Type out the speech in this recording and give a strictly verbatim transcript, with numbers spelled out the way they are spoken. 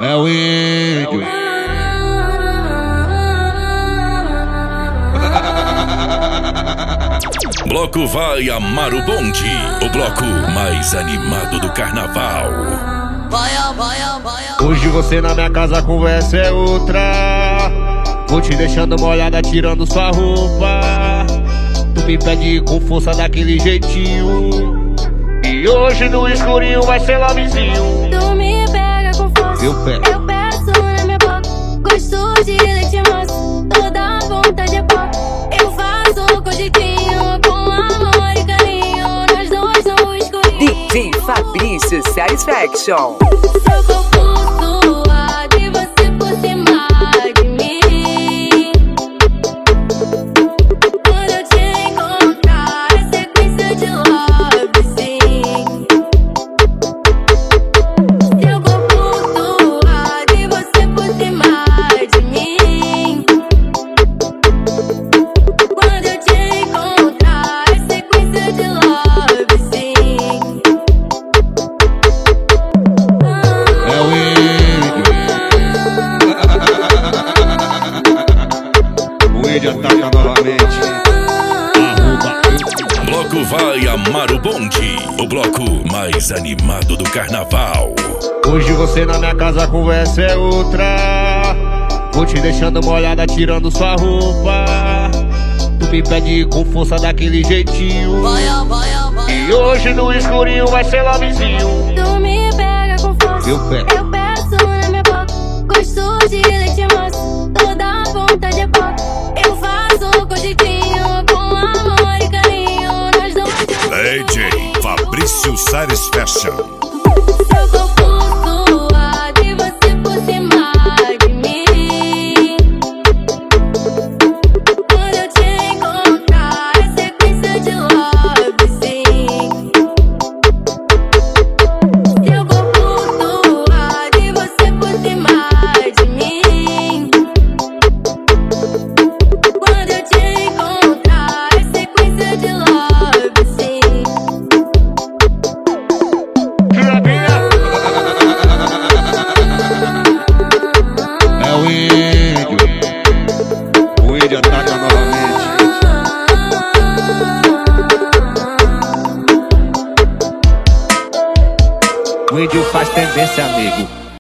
É o índio. Bloco vai amar o bonde, o bloco mais animado do carnaval. Hoje você na minha casa, a conversa é outra. Vou te deixando molhada, tirando sua roupa. Tu me pede com força daquele jeitinho. E hoje no escurinho vai ser lovezinho. Tu me pega com força, eu pego. Eu peço na minha boca. Gosto de leite moço, toda vontade é pouco. Eu faço com jeitinho, com amor e carinho. Nós dois no escurinho. D J Fabrício Satisfaction. Eu vou flutuar de você por cima de mim. Quando eu te encontrar, é sequência de love, sim. Eu vou flutuar de você por cima de mim. Quando eu te encontrar, é sequência de love, sim. É o índio. O índio ataca novamente. Arroba. Bloco vai amar o bonde, o bloco mais animado do carnaval. Hoje você na minha casa, a conversa é outra. Vou te deixando molhada, tirando sua roupa. Tu me pede com força daquele jeitinho. E hoje no escurinho vai ser lovezinho. Tu me pega com força, eu pego. Eu peço na minha boca. Gosto de leite moço, toda vontade é pouco. Eu faço com jeitinho, com amor e carinho. Nós dois D J Fabrício Satisfaction. Eu vou flutuar de você por cima de mim. Quando eu te encontrar, é sequência de love, sim. Eu vou flutuar de você por cima de mim. Quando eu te encontrar, é sequência de love, sim. É o índio. O índio ataca novamente. O índio faz tendência, amigo.